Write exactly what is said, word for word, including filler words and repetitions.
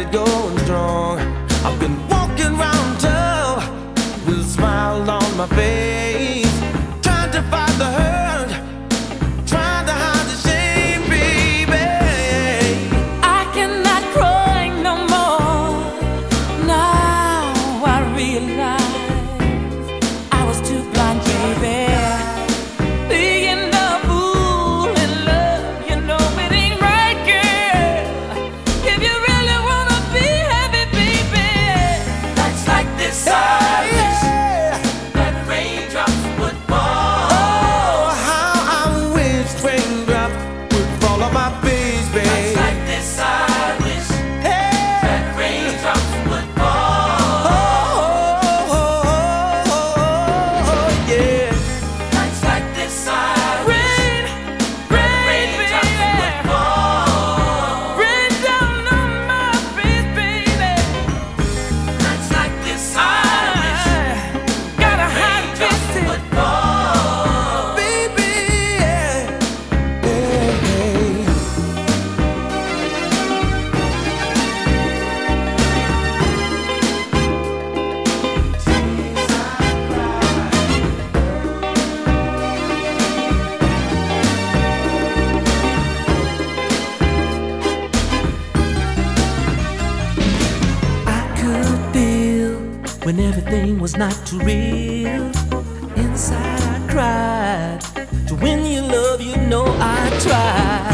it going strong. I've been walking around town with a smile on my face, trying to fight the hurt, trying to hide the shame, baby. I cannot cry no more. Now I realize I was too blind, baby. Being a fool in love, you know it ain't right, girl. If you really wanna be happy, baby, Nights like this I wish that raindrops would fall. Oh, how I wish raindrops would fall on my face, Nights babe. like this I wish Hey. that raindrops would fall. Oh, oh, oh, oh, oh, yeah. Nights like this I wish rain, that rain, raindrops would baby, fall. rain down on my face, baby. Nights like this I wish I got a hot raindrops fist. would fall. Baby, yeah. Yeah. I could feel when everything was not too real. Inside I cried to win your love, you know I tried.